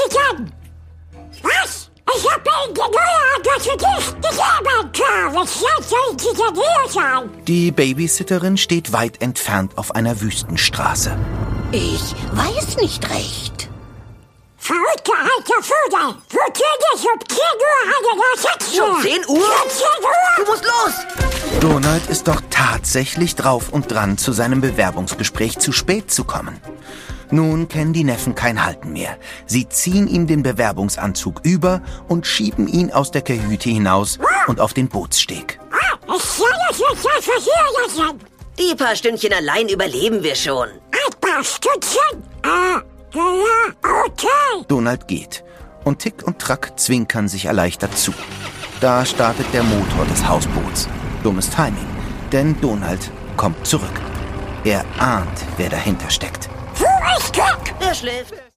Ticken! Was? Ich hab Ihnen die neue Adresse nicht gegeben, Travis. Jetzt sollen Sie denn hier sein. Die Babysitterin steht weit entfernt auf einer Wüstenstraße. Ich weiß nicht recht. Verrückte alter Vogel! Wo krieg ich um 10 Uhr eine Nachricht? Schon 10 Uhr? Schon 10 Uhr? Du musst los! Donald ist doch tatsächlich drauf und dran, zu seinem Bewerbungsgespräch zu spät zu kommen. Nun kennen die Neffen kein Halten mehr. Sie ziehen ihm den Bewerbungsanzug über und schieben ihn aus der Kajüte hinaus und auf den Bootssteg. Ich soll es nicht einfach hier lassen. Die paar Stündchen allein überleben wir schon. Ein paar Stündchen? Ja, okay. Donald geht und Tick und Track zwinkern sich erleichtert zu. Da startet der Motor des Hausboots. Dummes Timing, denn Donald kommt zurück. Er ahnt, wer dahinter steckt. Wo ist Glück? Er schläft.